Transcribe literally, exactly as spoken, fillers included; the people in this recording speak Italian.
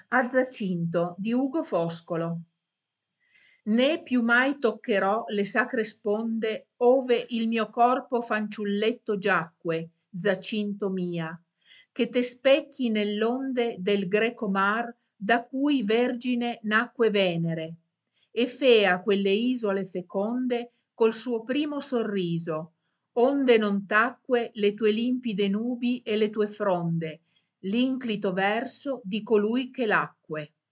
A Zacinto di Ugo Foscolo. Né più mai toccherò le sacre sponde ove il mio corpo fanciulletto giacque, Zacinto mia, che te specchi nell'onde del greco mar da cui vergine nacque Venere e fea quelle isole feconde col suo primo sorriso, onde non tacque le tue limpide nubi e le tue fronde, l'inclito verso di colui che l'acque.